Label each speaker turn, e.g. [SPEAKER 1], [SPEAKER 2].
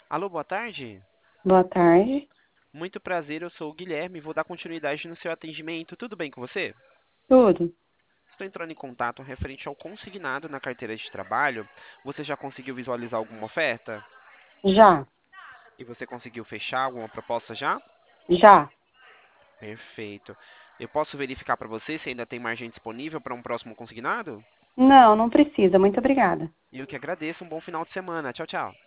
[SPEAKER 1] Alô, boa tarde.
[SPEAKER 2] Boa tarde.
[SPEAKER 1] Muito prazer, eu sou o Guilherme e vou dar continuidade no seu atendimento. Tudo bem com você?
[SPEAKER 2] Tudo?
[SPEAKER 1] Estou entrando em contato referente ao consignado na carteira de trabalho. Você já conseguiu visualizar alguma oferta?
[SPEAKER 2] Já,
[SPEAKER 1] E você conseguiu fechar alguma proposta já?
[SPEAKER 2] já.
[SPEAKER 1] Perfeito. Eu posso verificar para você se ainda tem margem disponível para um próximo consignado?
[SPEAKER 2] Não, não precisa. Muito obrigada.
[SPEAKER 1] E eu que agradeço. Um bom final de semana. Tchau, tchau.